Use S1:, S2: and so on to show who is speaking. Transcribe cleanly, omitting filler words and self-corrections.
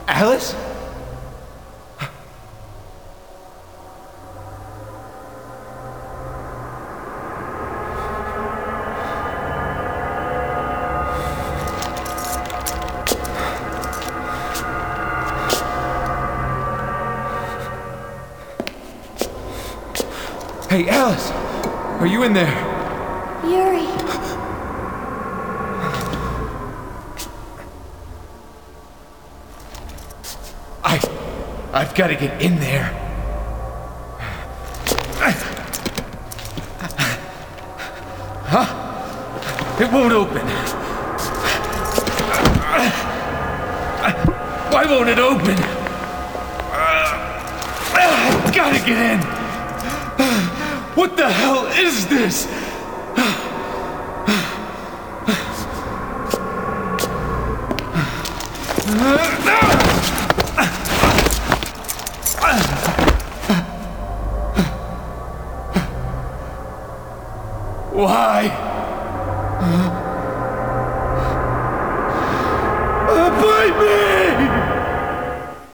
S1: Alice? Hey, Alice! Are you in there?
S2: Yuri.
S1: I've got to get in there. Huh? It won't open. Why won't it open? I've got to get in. What the hell is this? Why?